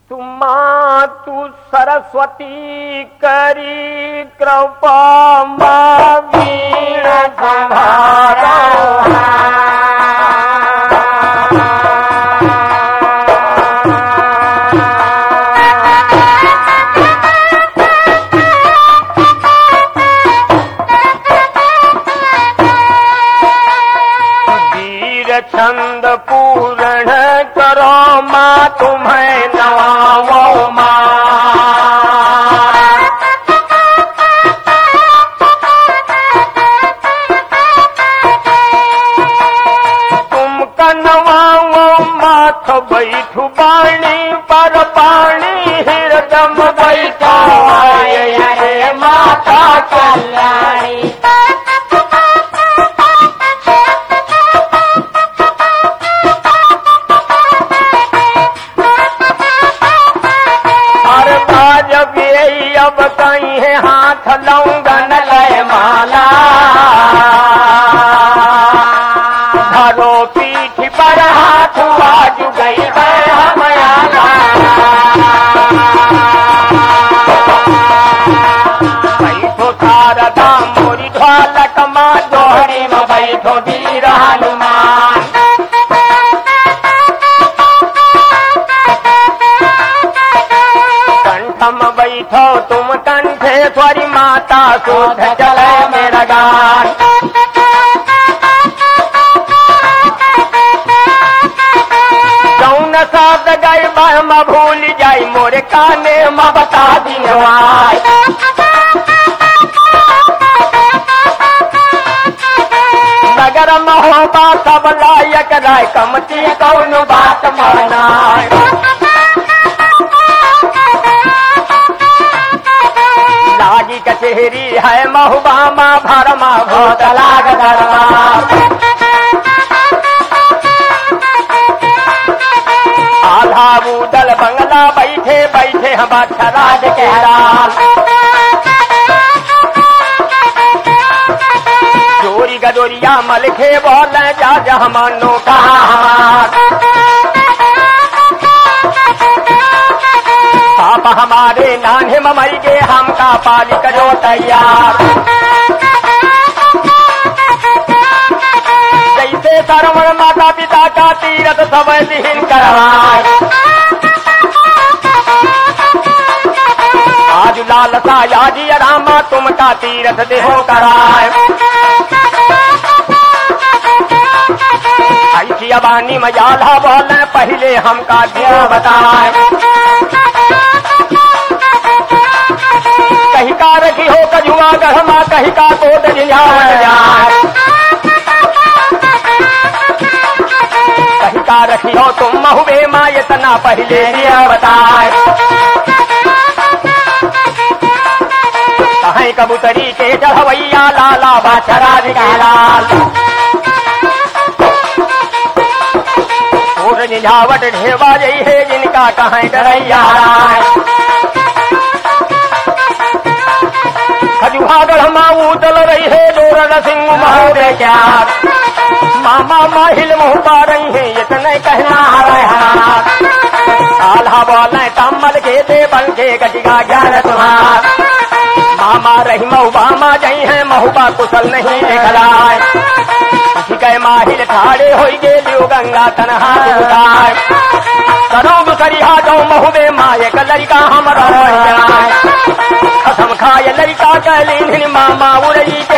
तू सरस्वती करी कृपा माँ वीणा तुम्हारा छंद पूर्ण करो माँ तुम्हें नवाओ माँ। तुम का नवाओ माथ बैठू बाणी पर पानी हृदम बैठो आये माता कल्याणी। अब कहीं है हाथ लौंगन लय माला धरो पीठ पर हाथ आज गई हमयाला। बैठो शारदा मोरी ढोलक माँ जोड़ी में बैठो वीर हनुमान। कंठम बैठो तुम कंठेश्वरी माता शुद्ध चले मेरा गान। जौन शब्द गए मैं भूल जाई मोरे काने माँ बता दिनवाई। नगर महोबा सब लायक राय कमती कौन बात मानाय। लागी कचहरी है महुबा माँ भरमा भूत लाग दरबार। आधा बूदल बंगला बैठे बैठे हम राज के राज। चोरी गदोरिया मलखे बोल जा जहमानो कहा पापा हमारे नान्हे ममई के हमका पाली करो तैयार। जैसे सरवण माता पिता का तीरथ सब दिहिन करवाए। आज लालसा याजी रामा तुमका तीरथ देहो कराए। ऐसी अबानी मजाला बोले पहले हमका दिया बताए। कहीं का रखी हो कजुआ गढ़मा कहीं का कोट जिझावन जाए। कहीं का रखी हो तुम महुबे माँ इतना पहले दिया बताए। कहीं कबूतरी के चढ़वैया लाला बाछराज के लाल। कोट जिझावट ढेवा जई है जिनका कहीं डरैया। खजुहागढ़ माऊ चल रही है डोर सिंह महोदय क्या मामा माहिल मुँह पा रही है इतने कहना आल्हा बोले कमल के दे बन के गटिका ज्ञान तुम्हार। मामा रही महुबा जई है महुबा कुशल नहीं दिखलाए। गए माहिल ठाड़े हो गे लियो गंगा तनहा उतार। करो दूसरिया दो महुबे माए का लड़का हम खसम खाए लड़का कहली मामा उड़ई के